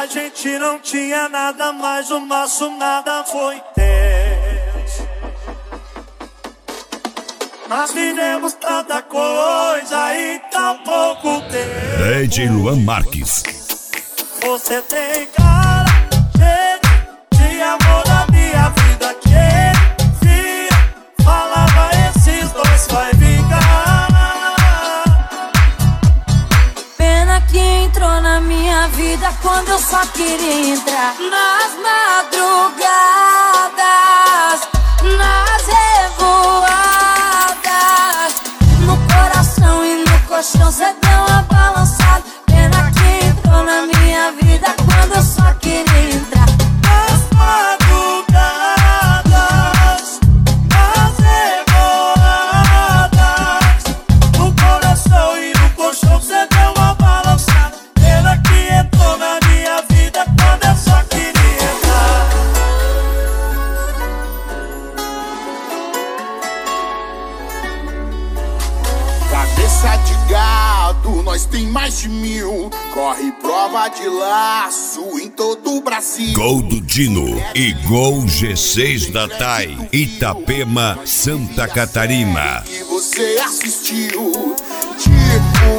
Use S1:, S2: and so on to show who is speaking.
S1: gente não tinha nada, mas o nosso nada foi intenso. Nós vivemos tanta coisa e tão pouco tempo.
S2: DJ Luan Marques.
S1: Você tem cara de amor da minha vida. Que falava esses dois vai vingar.
S3: Pena que entrou na minha vida quando eu só queria entrar. Nas madrugadas, nas revoadas, no coração e no colchão cê deu uma balançada. Pena que entrou na minha vida quando eu só queria entrar.
S1: Nas madrugadas, nas revoadas, no coração e no colchão cê deu uma balançada. Pena que entrou na minha vida quando eu só queria entrar.
S4: Cabeça de gado, nós tem mais de 1000. Corre prova de laço em todo o Brasil.
S2: Gol do Dino e Gol G6 da TAI, Itapema, Santa Catarina.
S4: Que você assistiu, tipo